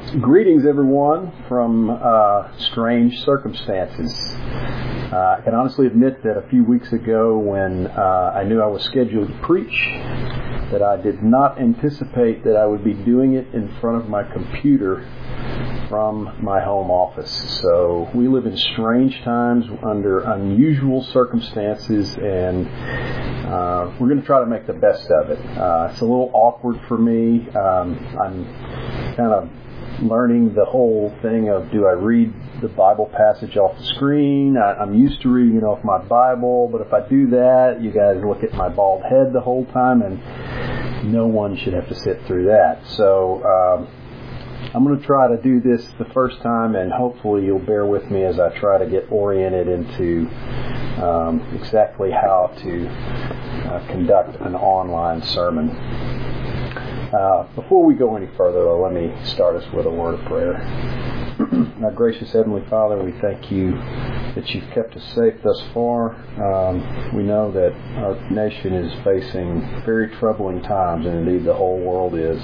Greetings, everyone, from Strange Circumstances. I can honestly admit that a few weeks ago when I knew I was scheduled to preach, that I did not anticipate that I would be doing it in front of my computer from my home office. So we live in strange times under unusual circumstances, and we're going to try to make the best of it. It's a little awkward for me. I'm kind of learning the whole thing of, do I read the Bible passage off the screen? I'm used to reading it off my Bible, but if I do that, you guys look at my bald head the whole time, and no one should have to sit through that. So I'm going to try to do this the first time, and hopefully you'll bear with me as I try to get oriented into exactly how to conduct an online sermon. Before we go any further, though, let me start us with a word of prayer. Our gracious Heavenly Father, we thank you that you've kept us safe thus far. We know that our nation is facing very troubling times, and indeed the whole world is.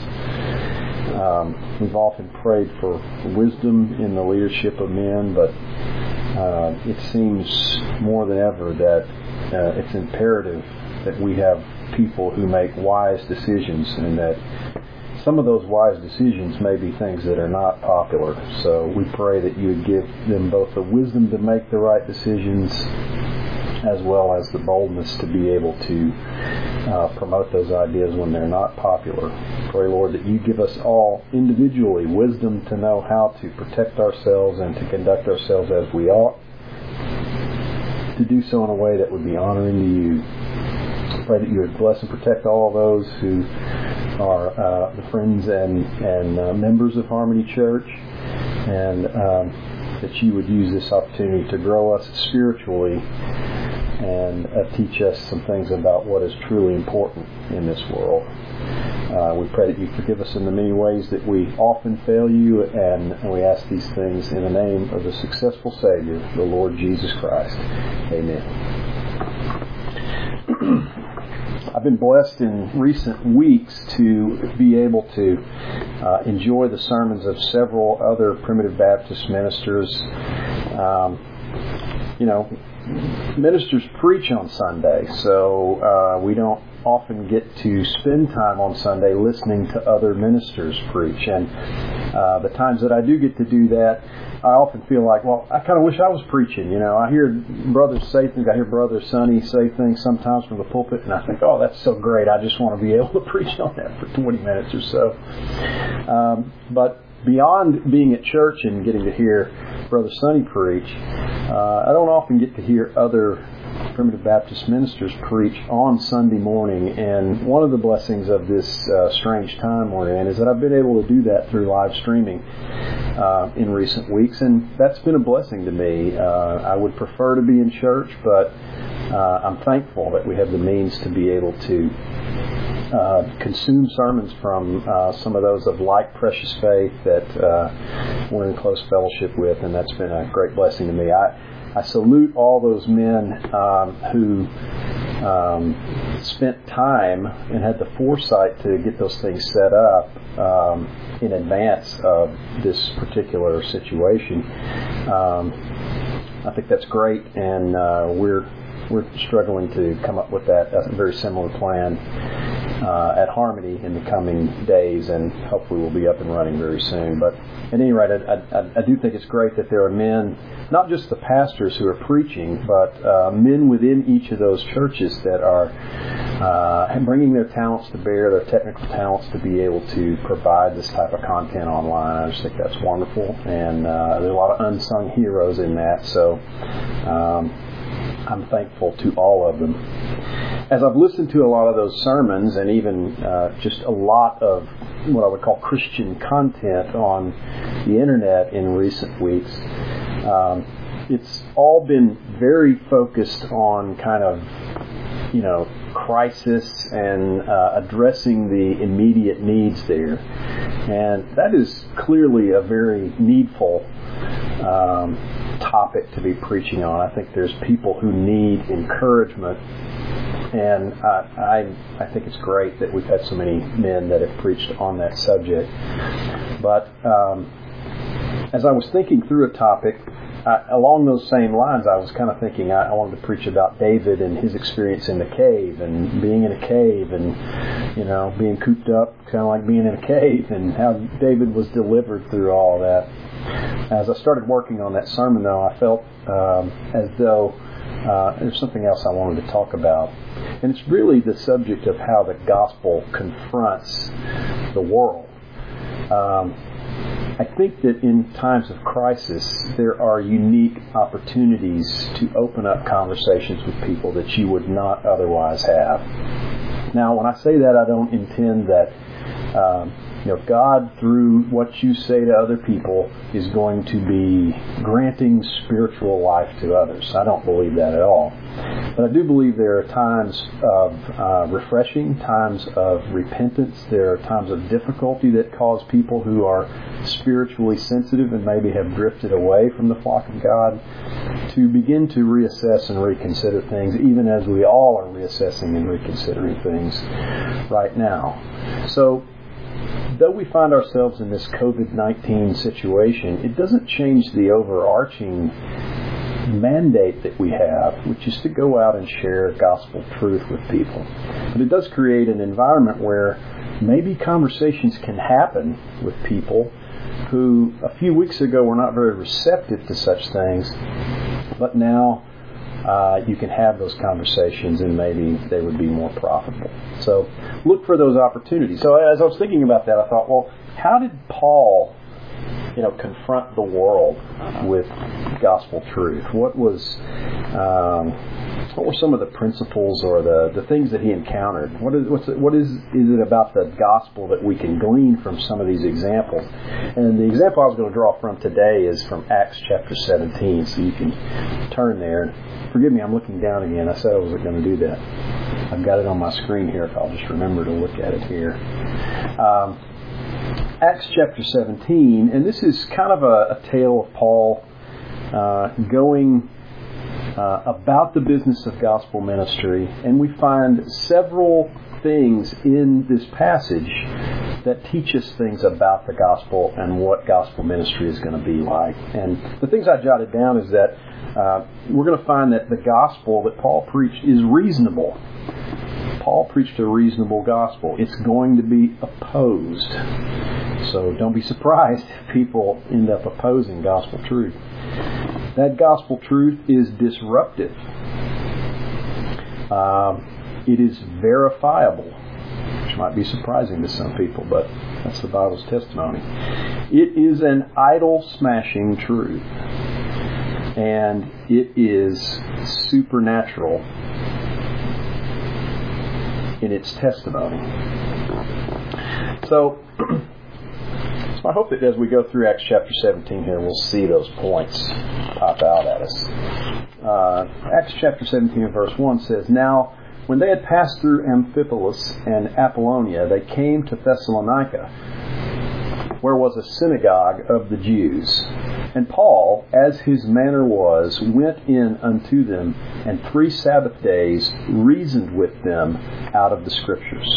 We've often prayed for wisdom in the leadership of men, but it seems more than ever that it's imperative that we have people who make wise decisions, and that some of those wise decisions may be things that are not popular. So we pray that you would give them both the wisdom to make the right decisions as well as the boldness to be able to promote those ideas when they're not popular. Pray, Lord, that you give us all individually wisdom to know how to protect ourselves and to conduct ourselves as we ought, to do so in a way that would be honoring to you. Pray that you would bless and protect all those who are the friends and members of Harmony Church, and that you would use this opportunity to grow us spiritually and teach us some things about what is truly important in this world. We pray that you forgive us in the many ways that we often fail you, and we ask these things in the name of the successful Savior, the Lord Jesus Christ. Amen. I've been blessed in recent weeks to be able to enjoy the sermons of several other Primitive Baptist ministers. Ministers preach on Sunday, so we don't often get to spend time on Sunday listening to other ministers preach. And the times that I do get to do that, I often feel like, well, I kind of wish I was preaching. I hear brothers say things. I hear Brother Sonny say things sometimes from the pulpit, and I think, oh, that's so great. I just want to be able to preach on that for 20 minutes or so. But beyond being at church and getting to hear Brother Sonny preach, I don't often get to hear other Primitive Baptist ministers preach on Sunday morning. And one of the blessings of this strange time we're in is that I've been able to do that through live streaming in recent weeks, and that's been a blessing to me. I would prefer to be in church, but I'm thankful that we have the means to be able to consume sermons from some of those of like precious faith that we're in close fellowship with, and that's been a great blessing to me. I salute all those men who spent time and had the foresight to get those things set up in advance of this particular situation. I think that's great, and we're struggling to come up with a very similar plan at Harmony in the coming days, and hopefully we'll be up and running very soon. But at any rate, I do think it's great that there are men, not just the pastors who are preaching, but men within each of those churches that are bringing their talents to bear, their technical talents, to be able to provide this type of content online. I just think that's wonderful, and there's a lot of unsung heroes in that, so I'm thankful to all of them. As I've listened to a lot of those sermons, and even just a lot of what I would call Christian content on the internet in recent weeks, it's all been very focused on kind of, crisis and addressing the immediate needs there. And that is clearly a very needful topic to be preaching on. I think there's people who need encouragement And I think it's great that we've had so many men that have preached on that subject. But as I was thinking through a topic, along those same lines, I was kind of thinking I wanted to preach about David and his experience in the cave and being in a cave and, being cooped up, kind of like being in a cave, and how David was delivered through all that. As I started working on that sermon, though, I felt as though there's something else I wanted to talk about. And it's really the subject of how the gospel confronts the world. I think that in times of crisis, there are unique opportunities to open up conversations with people that you would not otherwise have. Now, when I say that, I don't intend that God, through what you say to other people, is going to be granting spiritual life to others. I don't believe that at all. But I do believe there are times of refreshing, times of repentance. There are times of difficulty that cause people who are spiritually sensitive and maybe have drifted away from the flock of God to begin to reassess and reconsider things, even as we all are reassessing and reconsidering things right now. So, though we find ourselves in this COVID-19 situation, it doesn't change the overarching mandate that we have, which is to go out and share gospel truth with people. But it does create an environment where maybe conversations can happen with people who a few weeks ago were not very receptive to such things, but now you can have those conversations and maybe they would be more profitable. So look for those opportunities. So as I was thinking about that, I thought, well, how did Paul, confront the world with gospel truth? What were some of the principles or the things that he encountered? What is it about the gospel that we can glean from some of these examples? And the example I was going to draw from today is from Acts chapter 17. So you can turn there. Forgive me, I'm looking down again. I said I wasn't going to do that. I've got it on my screen here if I'll just remember to look at it here. Acts chapter 17, and this is kind of a tale of Paul going about the business of gospel ministry, and we find several things in this passage that teach us things about the gospel and what gospel ministry is going to be like. And the things I jotted down is that we're going to find that the gospel that Paul preached is reasonable. Paul preached a reasonable gospel. It's going to be opposed. So don't be surprised if people end up opposing gospel truth. That gospel truth is disruptive. It is verifiable, which might be surprising to some people, but that's the Bible's testimony. It is an idol-smashing truth. And it is supernatural in its testimony. So I hope that as we go through Acts chapter 17 here, we'll see those points pop out at us. Acts chapter 17 verse 1 says, "Now, when they had passed through Amphipolis and Apollonia, they came to Thessalonica, where was a synagogue of the Jews. And Paul, as his manner was, went in unto them, and 3 Sabbath days reasoned with them out of the Scriptures."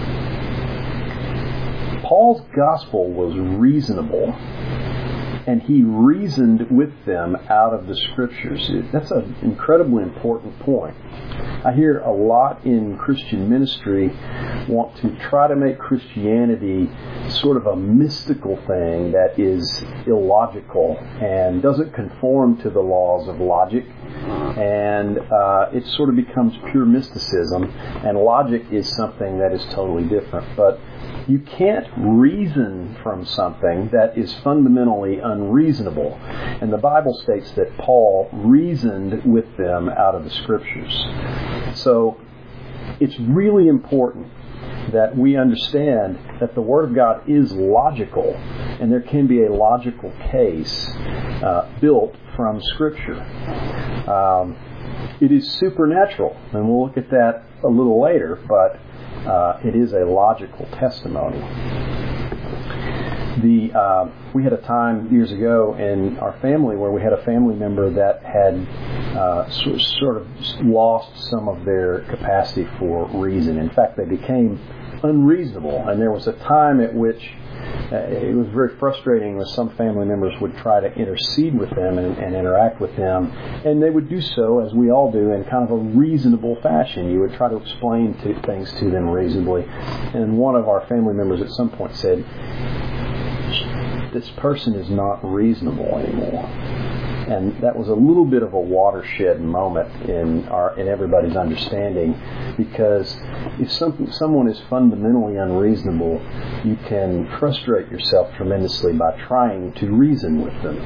Paul's gospel was reasonable, and he reasoned with them out of the Scriptures. That's an incredibly important point. I hear a lot in Christian ministry want to try to make Christianity sort of a mystical thing that is illogical and doesn't conform to the laws of logic, and it sort of becomes pure mysticism, and logic is something that is totally different. But you can't reason from something that is fundamentally unreasonable. And the Bible states that Paul reasoned with them out of the Scriptures. So it's really important that we understand that the Word of God is logical, and there can be a logical case built from Scripture. It is supernatural, and we'll look at that a little later, but it is a logical testimony. We had a time years ago in our family where we had a family member that had sort of lost some of their capacity for reason. In fact, they became unreasonable, and there was a time at which it was very frustrating when some family members would try to intercede with them and interact with them, and they would do so, as we all do, in kind of a reasonable fashion. You would try to explain things to them reasonably. And one of our family members at some point said, "This person is not reasonable anymore." And that was a little bit of a watershed moment in everybody's understanding, because if someone is fundamentally unreasonable, you can frustrate yourself tremendously by trying to reason with them.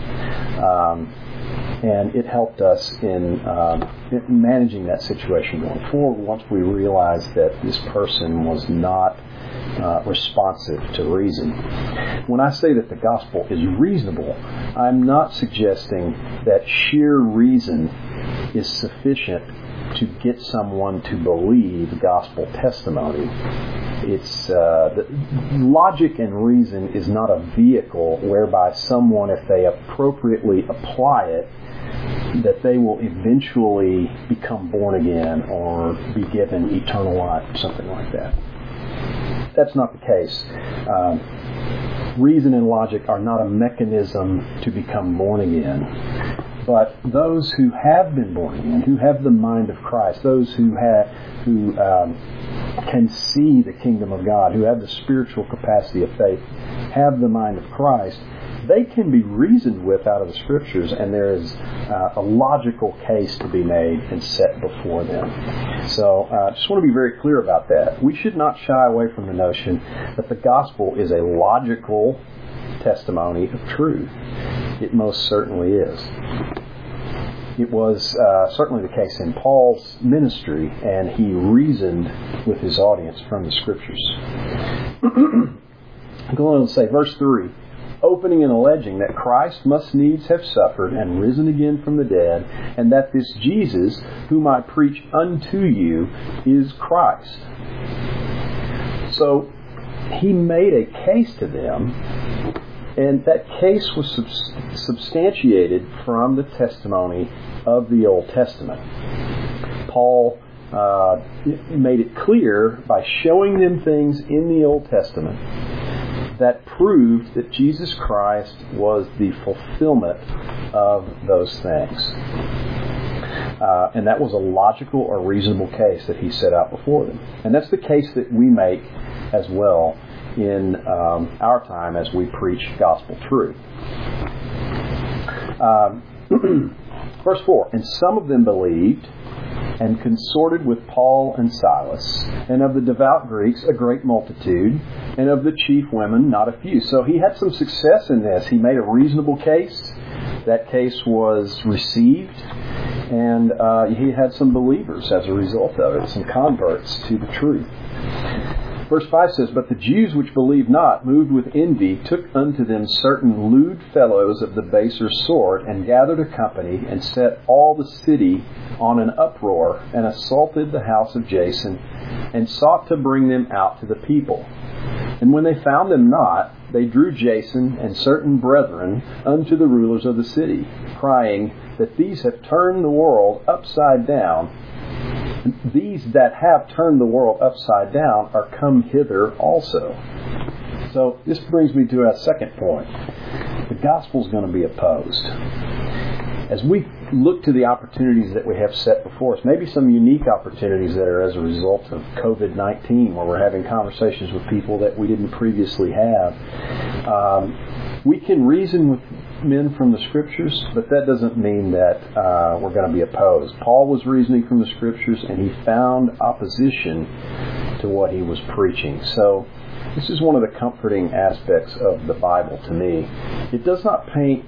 And it helped us in managing that situation going forward once we realized that this person was not responsive to reason. When I say that the gospel is reasonable, I'm not suggesting that sheer reason is sufficient to get someone to believe gospel testimony. It's logic and reason is not a vehicle whereby someone, if they appropriately apply it, that they will eventually become born again or be given eternal life or something like that. That's not the case. Reason and logic are not a mechanism to become born again. But those who have been born again, who have the mind of Christ, those who can see the kingdom of God, who have the spiritual capacity of faith, have the mind of Christ, they can be reasoned with out of the Scriptures, and there is a logical case to be made and set before them. So I just want to be very clear about that. We should not shy away from the notion that the gospel is a logical testimony of truth. It most certainly is. It was certainly the case in Paul's ministry, and he reasoned with his audience from the Scriptures. Go on and say, verse 3, opening and alleging that Christ must needs have suffered and risen again from the dead, and that this Jesus, whom I preach unto you, is Christ. So he made a case to them, and that case was substantiated from the testimony of the Old Testament. Paul made it clear by showing them things in the Old Testament that proved that Jesus Christ was the fulfillment of those things. And that was a logical or reasonable case that he set out before them. And that's the case that we make as well in our time as we preach gospel truth. Verse 4, and some of them believed and consorted with Paul and Silas, and of the devout Greeks a great multitude, and of the chief women not a few. So he had some success in this. He made a reasonable case. That case was received, and he had some believers as a result of it, some converts to the truth. Verse 5 says, but the Jews which believed not, moved with envy, took unto them certain lewd fellows of the baser sort, and gathered a company, and set all the city on an uproar, and assaulted the house of Jason, and sought to bring them out to the people. And when they found them not, they drew Jason and certain brethren unto the rulers of the city, crying that these have turned the world upside down. These that have turned the world upside down are come hither also. So this brings me to our second point. The gospel is going to be opposed. As we look to the opportunities that we have set before us, maybe some unique opportunities that are as a result of COVID-19, where we're having conversations with people that we didn't previously have, we can reason with men from the Scriptures, but that doesn't mean that we're going to be opposed. Paul was reasoning from the Scriptures, and he found opposition to what he was preaching. So this is one of the comforting aspects of the Bible to me. It does not paint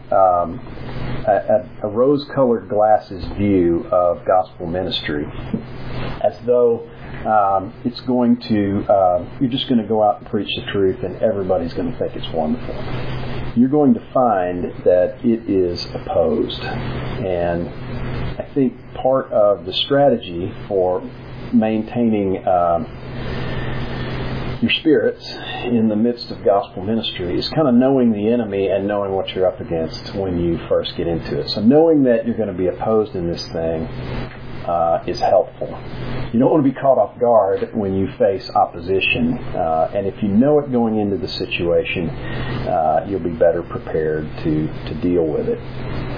a rose-colored glasses view of gospel ministry as though it's going to, you're just going to go out and preach the truth and everybody's going to think it's wonderful. You're going to find that it is opposed. And I think part of the strategy for maintaining your spirits in the midst of gospel ministry is kind of knowing the enemy and knowing what you're up against when you first get into it. So knowing that you're going to be opposed in this thing is helpful. You don't want to be caught off guard when you face opposition, and if you know it going into the situation, you'll be better prepared to deal with it.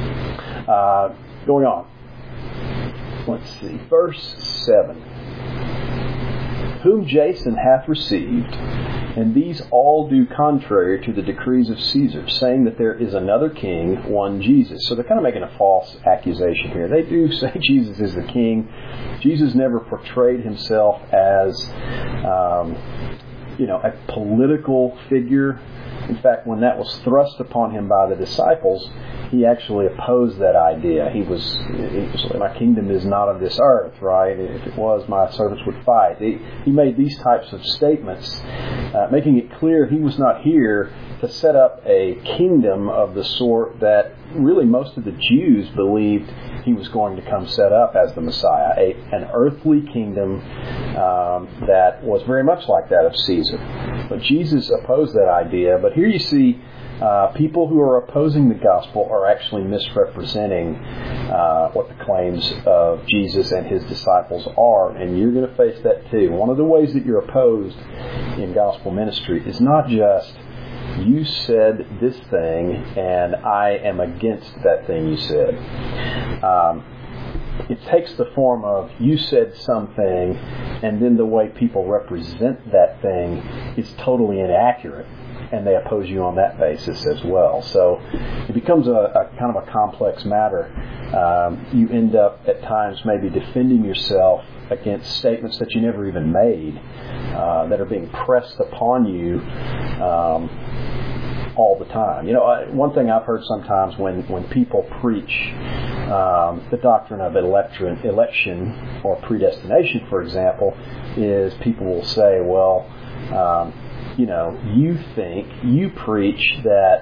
Going on. Let's see. Verse 7. Whom Jason hath received, and these all do contrary to the decrees of Caesar, saying that there is another king, one Jesus. So they're kind of making a false accusation here. They do say Jesus is the king. Jesus never portrayed himself as, a political figure. In fact, when that was thrust upon him by the disciples, he actually opposed that idea. He was my kingdom is not of this earth, right? If it was, my servants would fight. He made these types of statements, making it clear he was not here to set up a kingdom of the sort that really most of the Jews believed he was going to come set up as the Messiah, an earthly kingdom that was very much like that of Caesar. But Jesus opposed that idea. But here you see people who are opposing the gospel are actually misrepresenting what the claims of Jesus and his disciples are, and you're going to face that too. One of the ways that you're opposed in gospel ministry is not just you said this thing and I am against that thing you said. It takes the form of you said something and then the way people represent that thing is totally inaccurate, and they oppose you on that basis as well. So it becomes a kind of a complex matter. You end up at times maybe defending yourself against statements that you never even made, that are being pressed upon you all the time. One thing I've heard sometimes when people preach the doctrine of election or predestination, for example, is people will say, well, you preach that,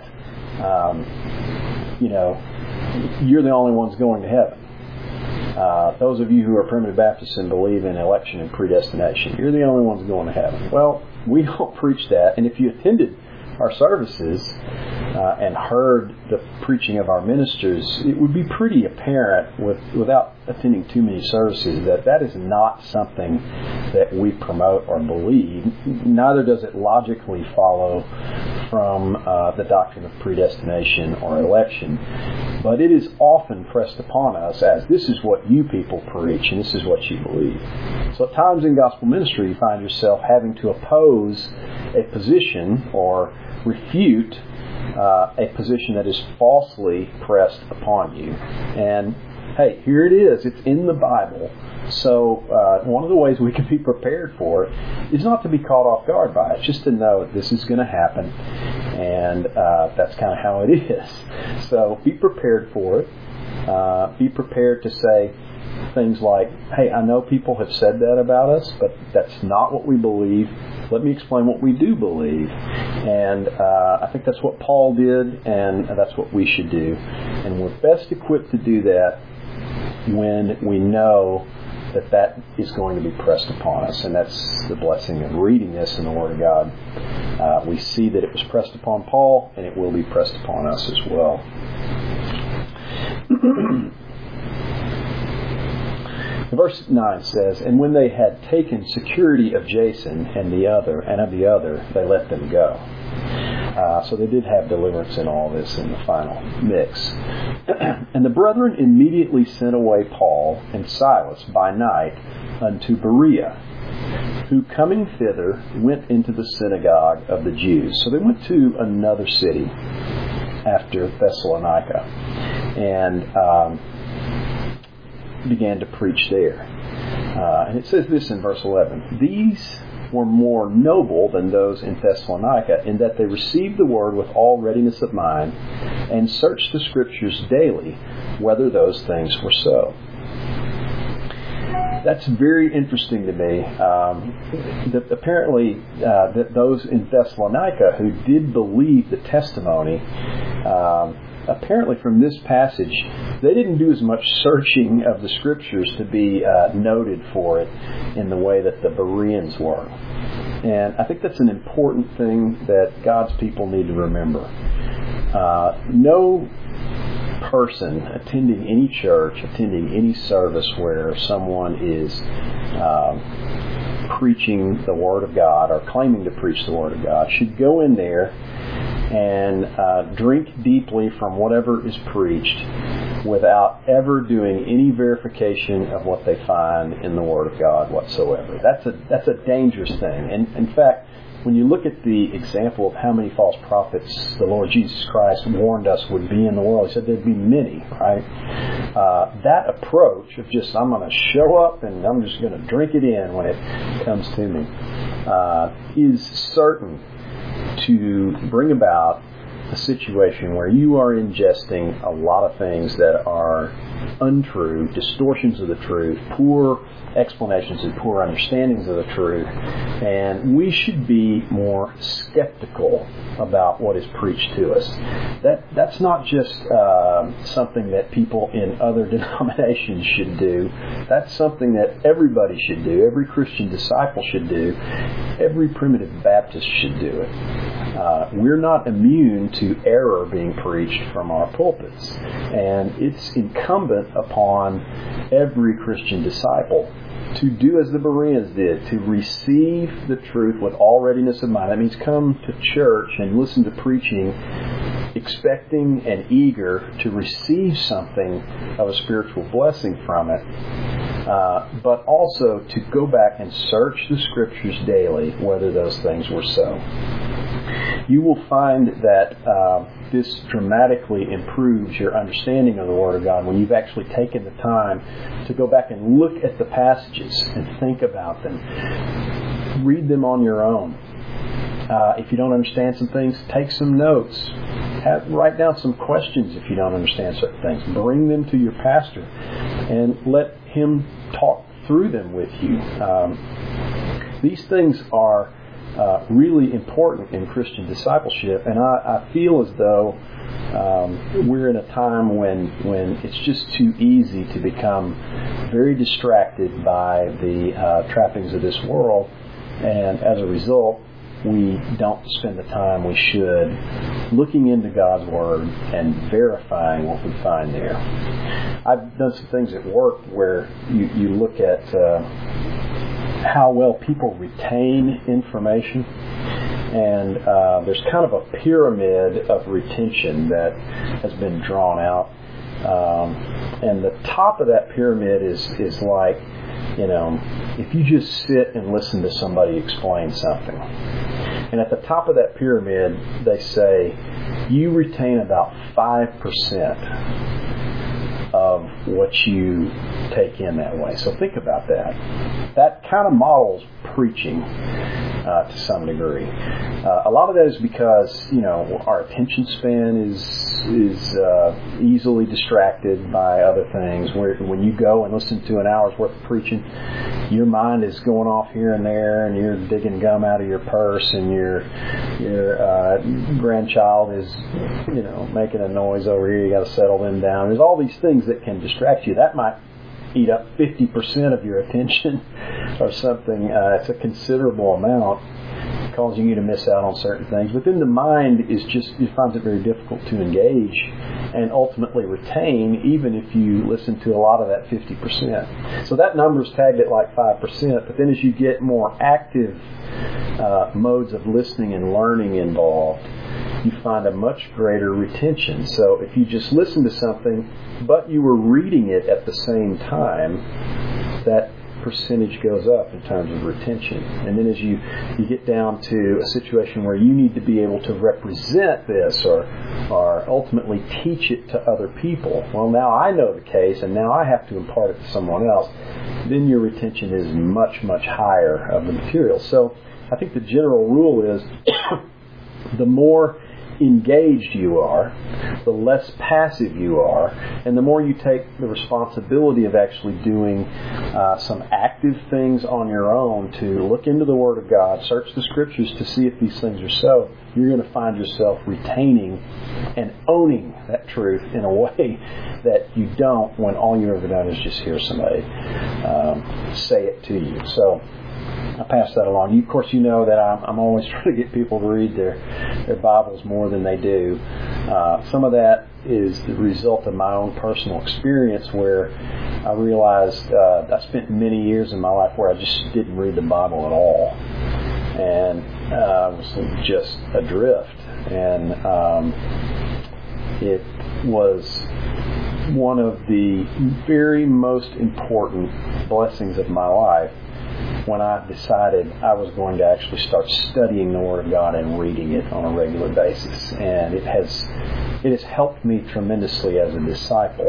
you're the only ones going to heaven. Those of you who are primitive Baptists and believe in election and predestination, you're the only ones going to heaven. Well, we don't preach that, and if you attended our services and heard the preaching of our ministers, it would be pretty apparent without attending too many services that is not something that we promote or believe. Neither does it logically follow from the doctrine of predestination or election. But it is often pressed upon us as this is what you people preach and this is what you believe. So at times in gospel ministry you find yourself having to oppose a position or refute a position that is falsely pressed upon you. And hey, here it is. It's in the Bible. So one of the ways we can be prepared for it is not to be caught off guard by it, just to know that this is going to happen, and that's kind of how it is. So be prepared for it. Be prepared to say things like, hey, I know people have said that about us, but that's not what we believe. Let me explain what we do believe. And I think that's what Paul did, and that's what we should do. And we're best equipped to do that when we know that is going to be pressed upon us. And that's the blessing of reading this in the Word of God. We see that it was pressed upon Paul, and it will be pressed upon us as well. Verse 9 says, and when they had taken security of Jason and of the other, they let them go. So they did have deliverance in all this in the final mix. And the brethren immediately sent away Paul and Silas by night unto Berea, who coming thither went into the synagogue of the Jews. So they went to another city after Thessalonica and began to preach there. And it says this in verse 11, these were more noble than those in Thessalonica, in that they received the word with all readiness of mind, and searched the Scriptures daily, whether those things were so. That's very interesting to me. That apparently that those in Thessalonica who did believe the testimony apparently from this passage, they didn't do as much searching of the Scriptures to be noted for it in the way that the Bereans were. And I think that's an important thing that God's people need to remember. No person attending any church, attending any service where someone is preaching the Word of God or claiming to preach the Word of God should go in there and drink deeply from whatever is preached without ever doing any verification of what they find in the Word of God whatsoever. That's a dangerous thing. And in fact, when you look at the example of how many false prophets the Lord Jesus Christ warned us would be in the world, He said there'd be many, right? That approach of just, I'm going to show up and I'm just going to drink it in when it comes to me, is certain to bring about a situation where you are ingesting a lot of things that are untrue, distortions of the truth, poor explanations and poor understandings of the truth, and we should be more skeptical about what is preached to us. That's not just something that people in other denominations should do. That's something that everybody should do. Every Christian disciple should do. Every primitive Baptist should do it. We're not immune to error being preached from our pulpits, and it's incumbent upon every Christian disciple to do as the Bereans did, to receive the truth with all readiness of mind. That means come to church and listen to preaching expecting and eager to receive something of a spiritual blessing from it, but also to go back and search the Scriptures daily whether those things were so. You will find that this dramatically improves your understanding of the Word of God when you've actually taken the time to go back and look at the passages and think about them. Read them on your own. If you don't understand some things, take some notes. Write down some questions if you don't understand certain things. Bring them to your pastor and let him talk through them with you. These things are really important in Christian discipleship, and I feel as though we're in a time when it's just too easy to become very distracted by the trappings of this world, and as a result, we don't spend the time we should looking into God's Word and verifying what we find there. I've done some things at work where you look at how well people retain information, and there's kind of a pyramid of retention that has been drawn out, and the top of that pyramid is like, if you just sit and listen to somebody explain something, and at the top of that pyramid they say you retain about 5% of what you take in that way. So think about that. That kind of models preaching to some degree. A lot of that is because our attention span is easily distracted by other things. When you go and listen to an hour's worth of preaching, your mind is going off here and there, and you're digging gum out of your purse, and your grandchild is making a noise over here. You got to settle them down. There's all these things that can distract you. That might eat up 50% of your attention or something. It's a considerable amount, causing you to miss out on certain things. But then the mind it finds it very difficult to engage and ultimately retain, even if you listen to a lot of that 50%. So that number's tagged at like 5%, but then as you get more active modes of listening and learning involved, you find a much greater retention. So if you just listen to something, but you were reading it at the same time, that percentage goes up in terms of retention. And then as you get down to a situation where you need to be able to represent this or ultimately teach it to other people, well, now I know the case and now I have to impart it to someone else, then your retention is much, much higher of the material. So I think the general rule is the more engaged you are, the less passive you are, and the more you take the responsibility of actually doing some active things on your own to look into the Word of God, search the Scriptures to see if these things are so, you're going to find yourself retaining and owning that truth in a way that you don't when all you've ever done is just hear somebody say it to you. So I pass that along. Of course, you know that I'm always trying to get people to read their Bibles more than they do. Some of that is the result of my own personal experience, where I realized I spent many years in my life where I just didn't read the Bible at all, and I was just adrift. And it was one of the very most important blessings of my life when I decided I was going to actually start studying the Word of God and reading it on a regular basis. And it has helped me tremendously as a disciple.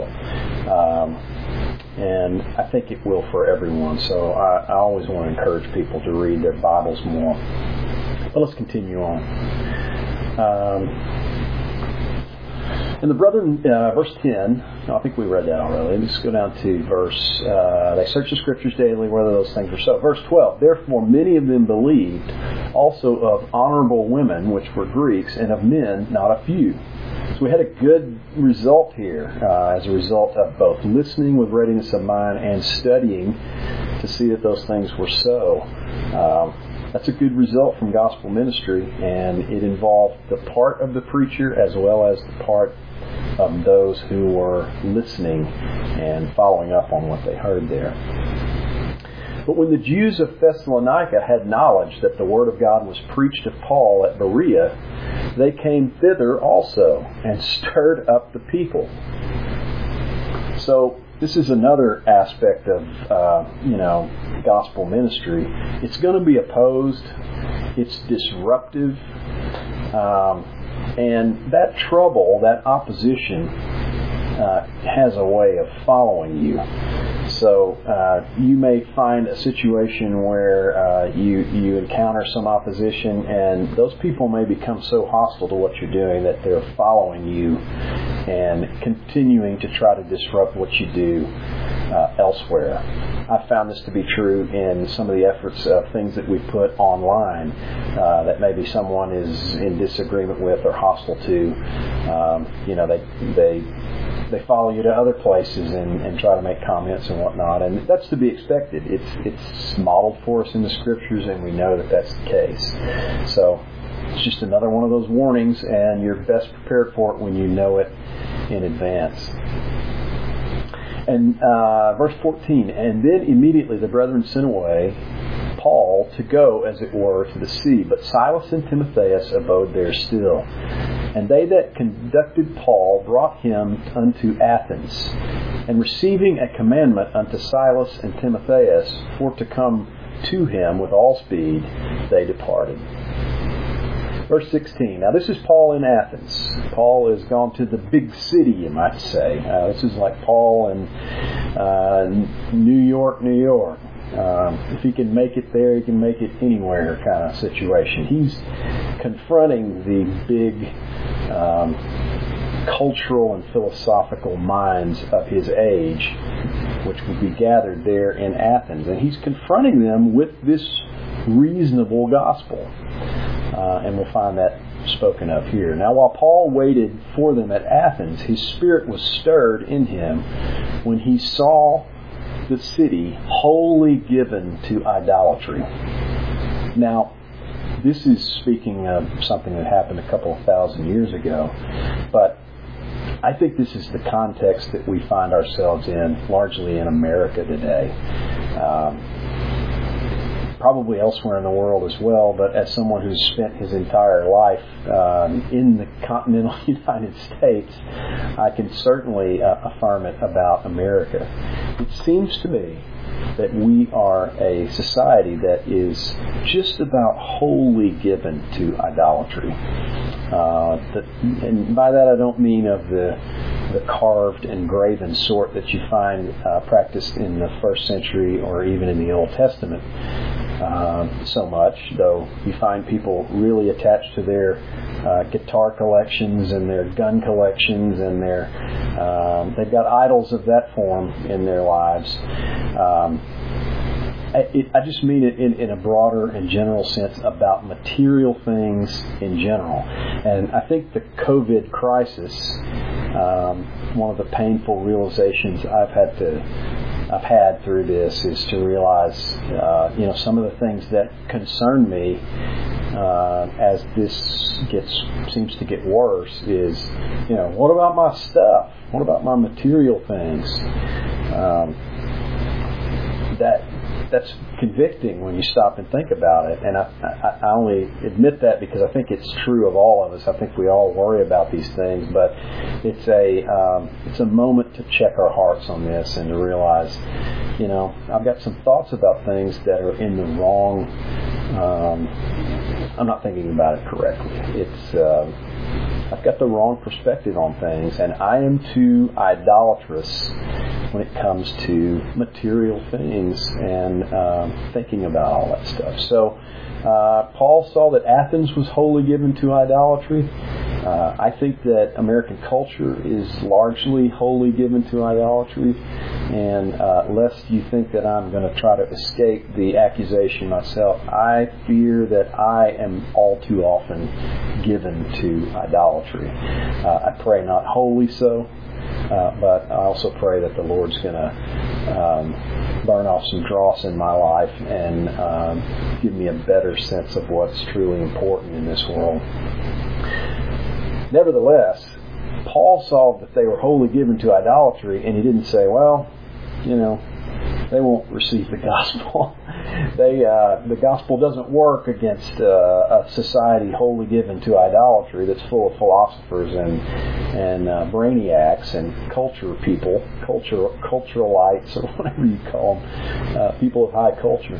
And I think it will for everyone. So I always want to encourage people to read their Bibles more. But let's continue on. And the brethren, verse 10, I think we read that already. Let's go down to verse, they search the Scriptures daily, whether those things are so. Verse 12, therefore many of them believed, also of honorable women, which were Greeks, and of men, not a few. So we had a good result here as a result of both listening with readiness of mind and studying to see that those things were so. That's a good result from gospel ministry, and it involved the part of the preacher as well as the part of those who were listening and following up on what they heard there. But when the Jews of Thessalonica had knowledge that the word of God was preached of Paul at Berea, they came thither also and stirred up the people. So this is another aspect of, gospel ministry. It's going to be opposed. It's disruptive. And that trouble, that opposition, has a way of following you. So you may find a situation where you encounter some opposition, and those people may become so hostile to what you're doing that they're following you and continuing to try to disrupt what you do elsewhere. I've found this to be true in some of the efforts of things that we put online that maybe someone is in disagreement with or hostile to. They follow you to other places and try to make comments and whatnot, and that's to be expected. It's modeled for us in the Scriptures, and we know that that's the case. So it's just another one of those warnings, and you're best prepared for it when you know it in advance. And verse 14, and then immediately the brethren sent away Paul to go, as it were, to the sea. But Silas and Timotheus abode there still. And they that conducted Paul brought him unto Athens. And receiving a commandment unto Silas and Timotheus for to come to him with all speed, they departed. Verse 16. Now this is Paul in Athens. Paul has gone to the big city, you might say. This is like Paul in New York, New York. If he can make it there, he can make it anywhere kind of situation. He's confronting the big cultural and philosophical minds of his age, which would be gathered there in Athens. And he's confronting them with this reasonable gospel. And we'll find that spoken of here. Now, while Paul waited for them at Athens, his spirit was stirred in him when he saw the city wholly given to idolatry. Now, this is speaking of something that happened a couple of thousand years ago, but I think this is the context that we find ourselves in, largely in America today. Probably elsewhere in the world as well, but as someone who's spent his entire life in the continental United States, I can certainly affirm it about America. It seems to me that we are a society that is just about wholly given to idolatry. And by that I don't mean of the carved and graven sort that you find practiced in the first century or even in the Old Testament so much, though you find people really attached to their guitar collections and their gun collections and they've got idols of that form in their lives. I just mean it in a broader and general sense about material things in general. And I think the COVID crisis, one of the painful realizations I've had through this is to realize, some of the things that concern me as this seems to get worse is, what about my stuff? What about my material things? That's convicting when you stop and think about it. And I only admit that because I think it's true of all of us. I think we all worry about these things, but it's a moment to check our hearts on this and to realize, I've got some thoughts about things that are in the wrong. I'm not thinking about it correctly. I've got the wrong perspective on things, and I am too idolatrous when it comes to material things and thinking about all that stuff. So Paul saw that Athens was wholly given to idolatry. I think that American culture is largely wholly given to idolatry. And lest you think that I'm going to try to escape the accusation myself, I fear that I am all too often given to idolatry. I pray not wholly so, but I also pray that the Lord's going to burn off some dross in my life and give me a better sense of what's truly important in this world. Nevertheless, Paul saw that they were wholly given to idolatry, and he didn't say, well, they won't receive the gospel. The gospel doesn't work against a society wholly given to idolatry that's full of philosophers and brainiacs and culture people, culturalites, or whatever you call them, people of high culture.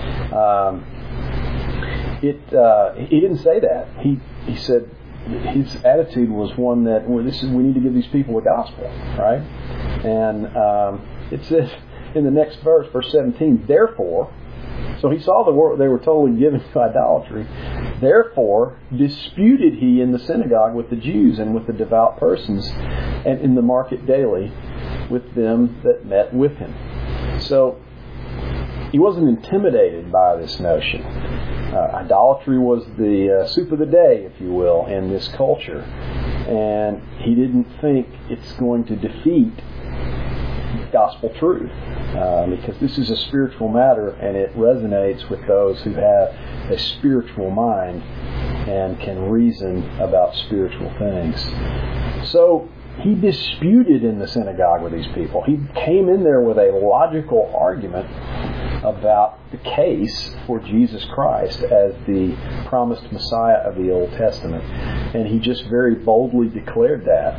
He didn't say that. He said his attitude was one that we need to give these people the gospel, right? And it says in the next verse 17, therefore, so he saw they were totally given to idolatry. Therefore, disputed he in the synagogue with the Jews and with the devout persons, and in the market daily with them that met with him. So he wasn't intimidated by this notion. Idolatry was the soup of the day, if you will, in this culture. And he didn't think it's going to defeat gospel truth, because this is a spiritual matter and it resonates with those who have a spiritual mind and can reason about spiritual things. So he disputed in the synagogue with these people. He came in there with a logical argument about the case for Jesus Christ as the promised Messiah of the Old Testament, and he just very boldly declared that.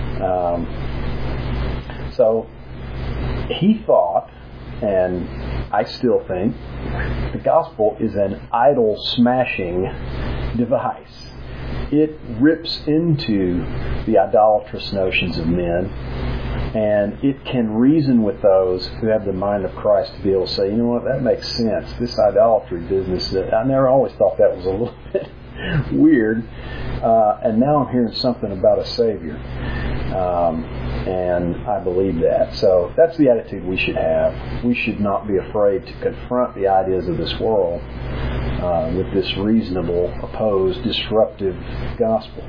So he thought, and I still think, the gospel is an idol-smashing device. It rips into the idolatrous notions of men, and it can reason with those who have the mind of Christ to be able to say, you know what, that makes sense. This idolatry business, I never always thought that was a little bit weird, and now I'm hearing something about a Savior. And I believe that. So that's the attitude we should have. We should not be afraid to confront the ideas of this world with this reasonable, opposed, disruptive gospel.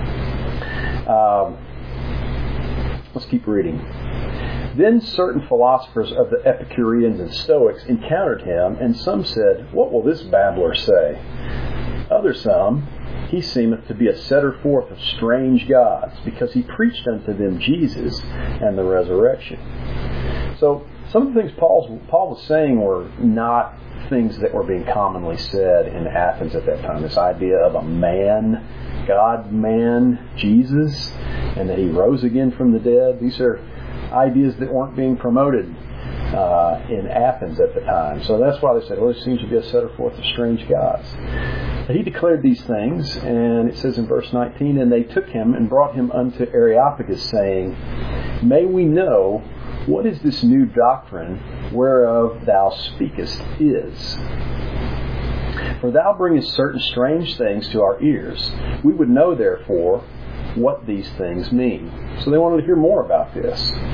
Let's keep reading. Then certain philosophers of the Epicureans and Stoics encountered him, and some said, what will this babbler say? Others some, he seemeth to be a setter forth of strange gods, because he preached unto them Jesus and the resurrection. So some of the things Paul was saying were not things that were being commonly said in Athens at that time. This idea of a man, God-man, Jesus, and that he rose again from the dead. These are ideas that weren't being promoted in Athens at the time. So that's why they said, well, it seems to be a setter forth of strange gods. But he declared these things, and it says in verse 19, and they took him and brought him unto Areopagus, saying, may we know what is this new doctrine whereof thou speakest is? For thou bringest certain strange things to our ears. We would know, therefore, what these things mean. So they wanted to hear more about this.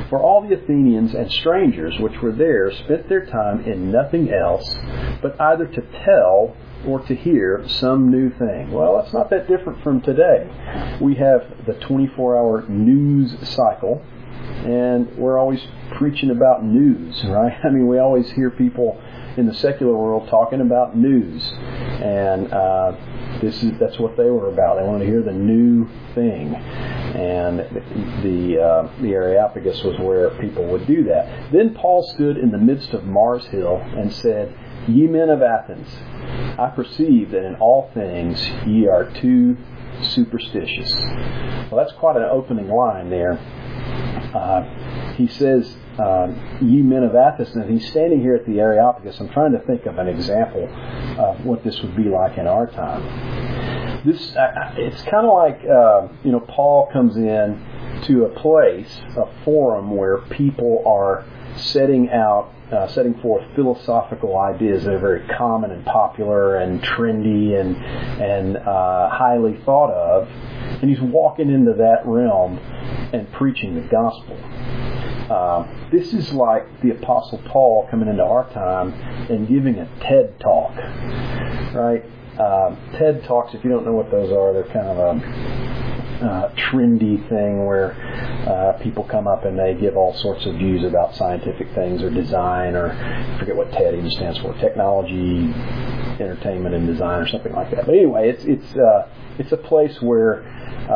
For all the Athenians and strangers which were there spent their time in nothing else, but either to tell or to hear some new thing. Well, that's not that different from today. We have the 24-hour news cycle, and we're always preaching about news, right? I mean, we always hear people in the secular world talking about news, and that's what they were about. They wanted to hear the new thing, and the Areopagus was where people would do that. Then Paul stood in the midst of Mars Hill and said, Ye men of Athens, I perceive that in all things ye are too superstitious. Well, that's quite an opening line there. He says, ye men of Athens, and he's standing here at the Areopagus. I'm trying to think of an example of what this would be like in our time. It's kind of like, Paul comes in to a place, a forum where people are setting forth philosophical ideas that are very common and popular and trendy and highly thought of. And he's walking into that realm and preaching the gospel. This is like the Apostle Paul coming into our time and giving a TED Talk, right? TED Talks, if you don't know what those are, they're kind of a trendy thing where people come up and they give all sorts of views about scientific things or design, or I forget what TED even stands for, technology, entertainment, and design, or something like that. But anyway, it's a place where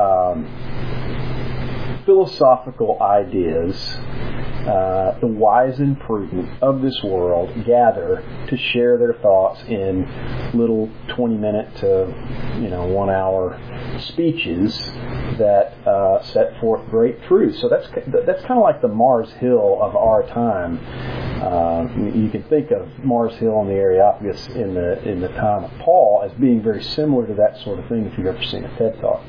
philosophical ideas, the wise and prudent of this world gather to share their thoughts in little 20-minute to 1 hour speeches that set forth great truths. So that's kind of like the Mars Hill of our time. You can think of Mars Hill and the Areopagus in the time of Paul as being very similar to that sort of thing if you've ever seen a TED Talk.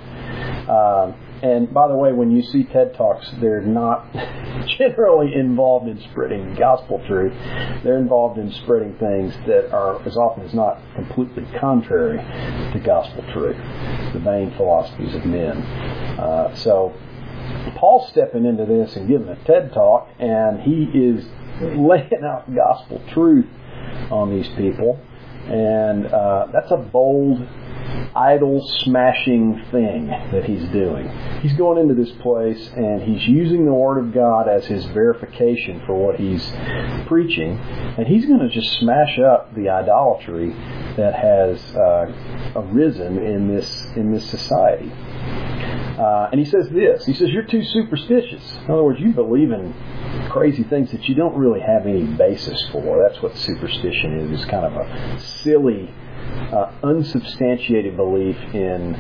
And by the way, when you see TED Talks, they're not generally involved in spreading gospel truth. They're involved in spreading things that are, as often as not, completely contrary to gospel truth, the vain philosophies of men. So Paul's stepping into this and giving a TED Talk, and he is laying out gospel truth on these people. And that's a bold, idol-smashing thing that he's doing. He's going into this place and he's using the Word of God as his verification for what he's preaching, and he's going to just smash up the idolatry that has arisen in this society. And he says this. He says, you're too superstitious. In other words, you believe in crazy things that you don't really have any basis for. That's what superstition is. It's kind of a silly, unsubstantiated belief in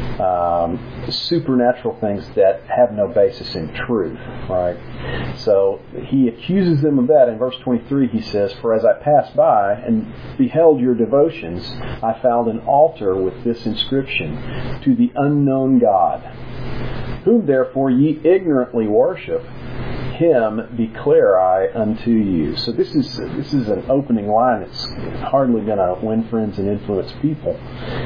supernatural things that have no basis in truth, right? So he accuses them of that. In verse 23 he says, For as I passed by and beheld your devotions, I found an altar with this inscription, To the unknown God, whom therefore ye ignorantly worship, him declare I unto you. So this is an opening line that's hardly going to win friends and influence people.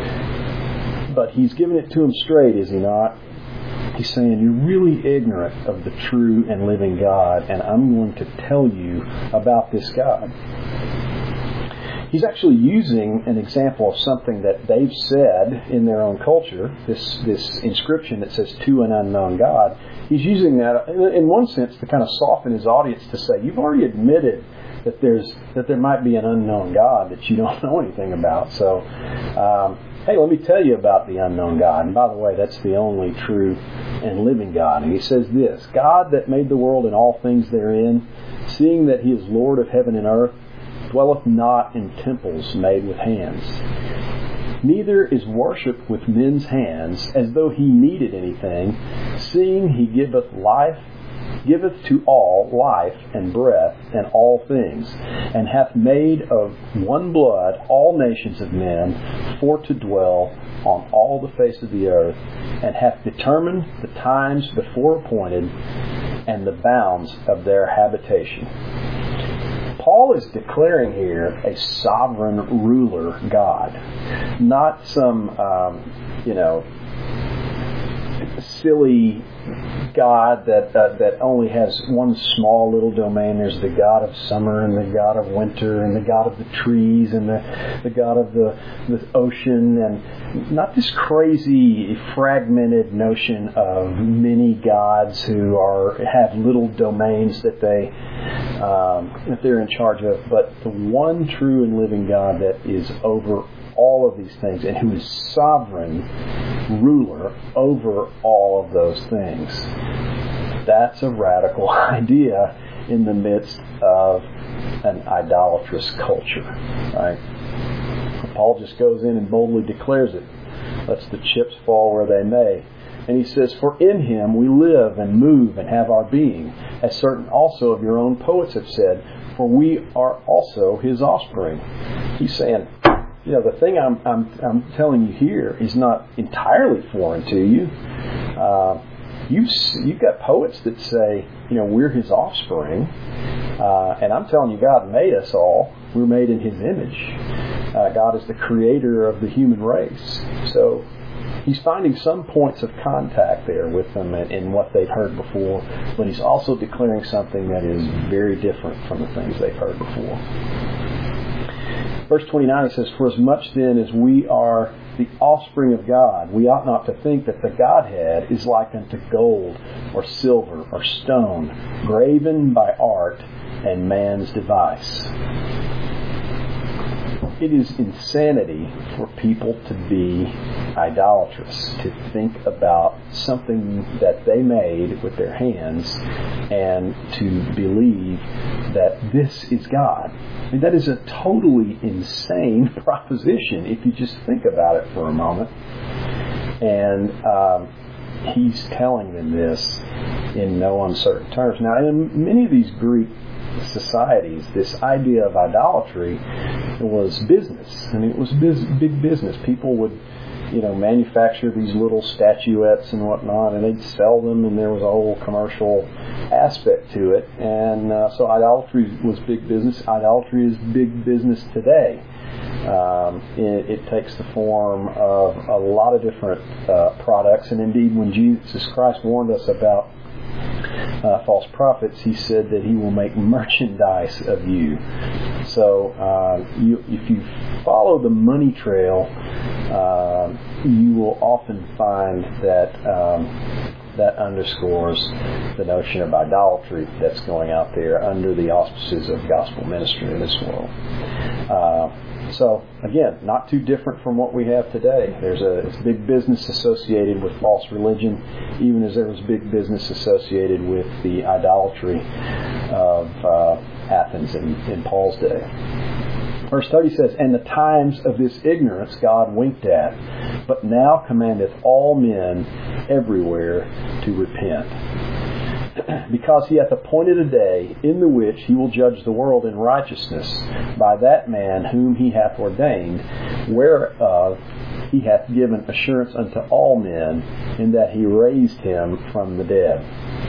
But he's giving it to them straight, is he not? He's saying, you're really ignorant of the true and living God, and I'm going to tell you about this God. He's actually using an example of something that they've said in their own culture, this inscription that says, To an unknown God. He's using that in one sense to kind of soften his audience, to say, you've already admitted that there might be an unknown God that you don't know anything about. So, hey, let me tell you about the unknown God. And by the way, that's the only true and living God. And he says this, God that made the world and all things therein, seeing that he is Lord of heaven and earth, dwelleth not in temples made with hands. Neither is worshipped with men's hands, as though he needed anything, seeing he giveth to all life and breath and all things, and hath made of one blood all nations of men for to dwell on all the face of the earth, and hath determined the times before appointed and the bounds of their habitation. Paul is declaring here a sovereign ruler God, not some, silly God that only has one small little domain. There's the God of summer and the God of winter and the God of the trees and the God of the ocean, and not this crazy fragmented notion of many gods who have little domains that they're in charge of, but the one true and living God that is over all of these things and who is sovereign ruler over all of those things. That's a radical idea in the midst of an idolatrous culture, right? Paul just goes in and boldly declares it. Lets the chips fall where they may. And he says, "For in him we live and move and have our being, as certain also of your own poets have said, for we are also his offspring." He's saying, the thing I'm telling you here is not entirely foreign to you. You've got poets that say, we're his offspring, and I'm telling you, God made us all. We're made in his image. God is the creator of the human race. So he's finding some points of contact there with them in what they've heard before, but he's also declaring something that is very different from the things they've heard before. Verse 29, he says, "For as much then as we are the offspring of God, we ought not to think that the Godhead is like unto gold or silver or stone, graven by art and man's device." It is insanity for people to be idolatrous, to think about something that they made with their hands and to believe that this is God. I mean, that is a totally insane proposition if you just think about it for a moment. And he's telling them this in no uncertain terms. Now, in many of these Greek societies, this idea of idolatry was business. I mean, it was big business. People would, manufacture these little statuettes and whatnot, and they'd sell them, and there was a whole commercial aspect to it. And so idolatry was big business. Idolatry is big business today. It takes the form of a lot of different products, and indeed, when Jesus Christ warned us about false prophets, he said that he will make merchandise of you. So if you follow the money trail, you will often find that that underscores the notion of idolatry that's going out there under the auspices of gospel ministry in this world. So, again, not too different from what we have today. There's big business associated with false religion, even as there was big business associated with the idolatry of Athens in Paul's day. Verse 30 says, "And the times of this ignorance God winked at, but now commandeth all men everywhere to repent. Because he hath appointed a day in the which he will judge the world in righteousness by that man whom he hath ordained, whereof he hath given assurance unto all men, in that he raised him from the dead."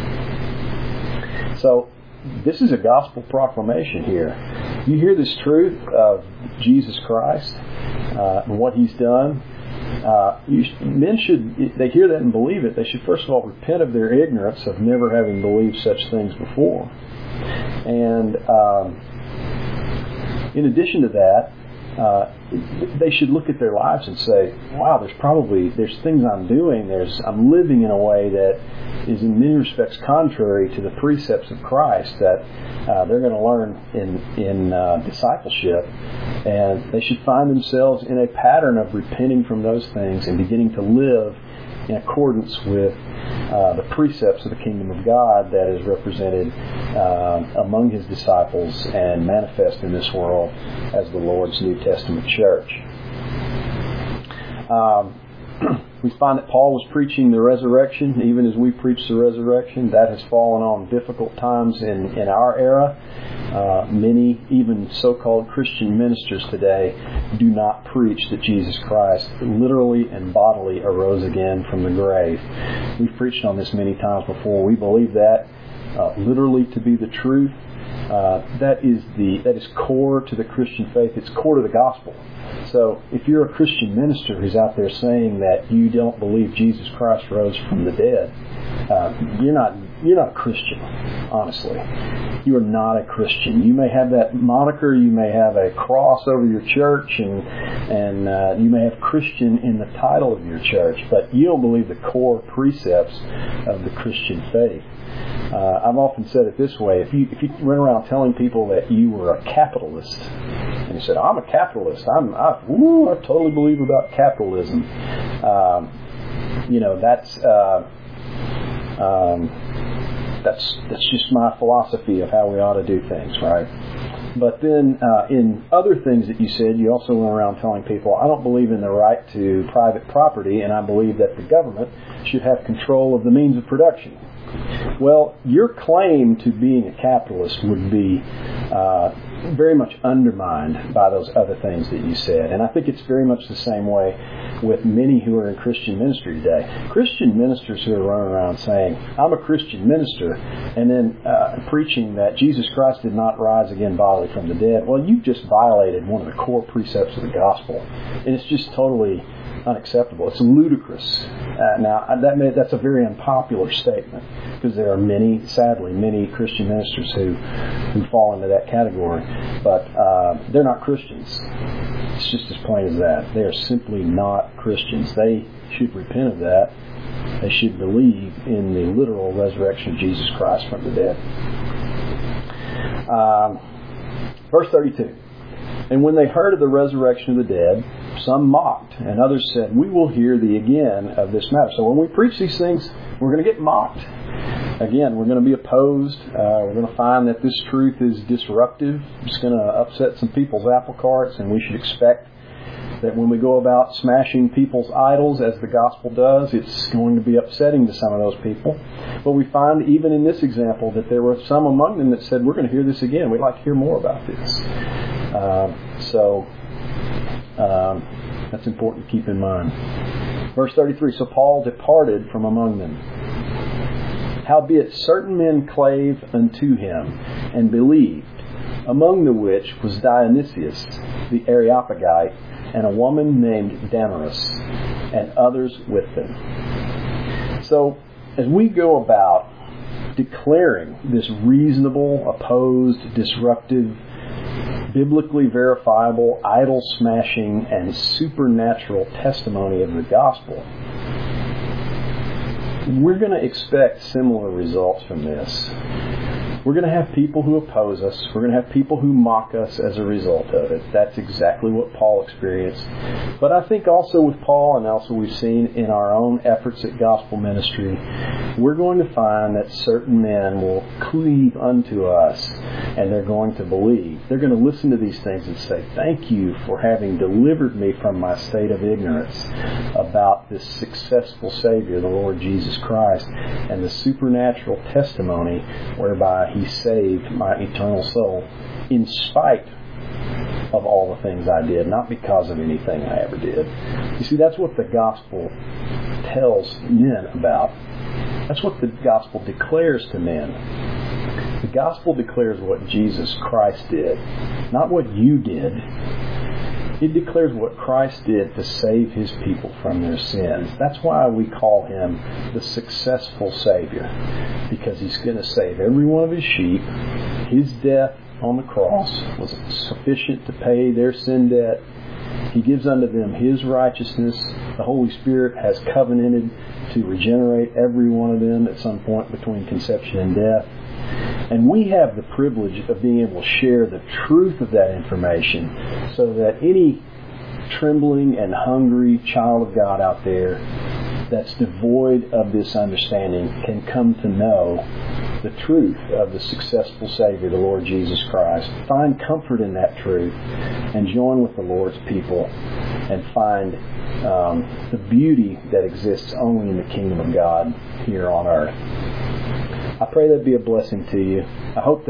So, this is a gospel proclamation here. You hear this truth of Jesus Christ and what he's done. Men should, they hear that and believe it, they should first of all repent of their ignorance of never having believed such things before. And in addition to that, they should look at their lives and say, wow, there's things I'm doing, I'm living in a way that is in many respects contrary to the precepts of Christ that they're going to learn in discipleship. And they should find themselves in a pattern of repenting from those things and beginning to live in accordance with the precepts of the kingdom of God that is represented among his disciples and manifest in this world as the Lord's New Testament church. We find that Paul was preaching the resurrection, even as we preach the resurrection. That has fallen on difficult times in our era. Many, even so-called Christian ministers today, do not preach that Jesus Christ literally and bodily arose again from the grave. We've preached on this many times before. We believe that. literally to be the truth. That is core to the Christian faith. It's core to the gospel. So if you're a Christian minister who's out there saying that you don't believe Jesus Christ rose from the dead, you're not a Christian, honestly. You are not a Christian. You may have that moniker, you may have a cross over your church, and you may have Christian in the title of your church, but you don't believe the core precepts of the Christian faith. I've often said it this way: if you run around telling people that you were a capitalist, and you said, "I'm a capitalist. I totally believe about capitalism," that's just my philosophy of how we ought to do things, right? But then in other things that you said, you also went around telling people, I don't believe in the right to private property, and I believe that the government should have control of the means of production. Well, your claim to being a capitalist would be very much undermined by those other things that you said. And I think it's very much the same way with many who are in Christian ministry today. Christian ministers who are running around saying, I'm a Christian minister, and then preaching that Jesus Christ did not rise again bodily from the dead. Well, you've just violated one of the core precepts of the gospel. And it's just totally unacceptable. It's ludicrous. Now, that's a very unpopular statement, because there are sadly many Christian ministers who fall into that category. But they're not Christians. It's just as plain as that. They are simply not Christians. They should repent of that. They should believe in the literal resurrection of Jesus Christ from the dead. Verse 32. And when they heard of the resurrection of the dead, some mocked, and others said, we will hear thee again of this matter. So when we preach these things, we're going to get mocked. Again, we're going to be opposed. We're going to find that this truth is disruptive. It's going to upset some people's apple carts, and we should expect that when we go about smashing people's idols, as the gospel does, it's going to be upsetting to some of those people. But we find, even in this example, that there were some among them that said, we're going to hear this again. We'd like to hear more about this. That's important to keep in mind. Verse 33, so Paul departed from among them. Howbeit certain men clave unto him, and believed, among the which was Dionysius the Areopagite, and a woman named Damaris, and others with them. So, as we go about declaring this reasonable, opposed, disruptive, biblically verifiable, idol-smashing, and supernatural testimony of the gospel, we're going to expect similar results from this. We're going to have people who oppose us. We're going to have people who mock us as a result of it. That's exactly what Paul experienced. But I think also with Paul, and also we've seen in our own efforts at gospel ministry, we're going to find that certain men will cleave unto us, and they're going to believe. They're going to listen to these things and say, thank you for having delivered me from my state of ignorance about this successful Savior, the Lord Jesus Christ, and the supernatural testimony whereby He saved my eternal soul in spite of all the things I did, not because of anything I ever did. You see, that's what the gospel tells men about. That's what the gospel declares to men. The gospel declares what Jesus Christ did, not what you did. It declares what Christ did to save His people from their sins. That's why we call Him the successful Savior, because He's going to save every one of His sheep. His death on the cross was sufficient to pay their sin debt. He gives unto them His righteousness. The Holy Spirit has covenanted to regenerate every one of them at some point between conception and death. And we have the privilege of being able to share the truth of that information so that any trembling and hungry child of God out there that's devoid of this understanding can come to know the truth of the successful Savior, the Lord Jesus Christ. Find comfort in that truth and join with the Lord's people and find the beauty that exists only in the kingdom of God here on earth. I pray that be a blessing to you. I hope that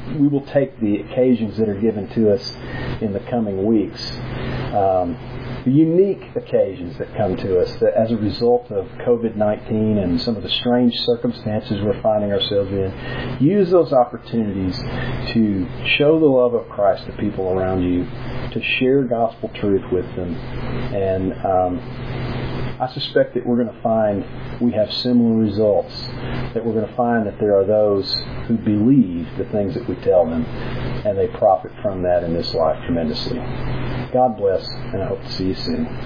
we will take the occasions that are given to us in the coming weeks, the unique occasions that come to us that as a result of COVID-19 and some of the strange circumstances we're finding ourselves in. Use those opportunities to show the love of Christ to people around you, to share gospel truth with them. And I suspect that we're going to find we have similar results, that we're going to find that there are those who believe the things that we tell them, and they profit from that in this life tremendously. God bless, and I hope to see you soon.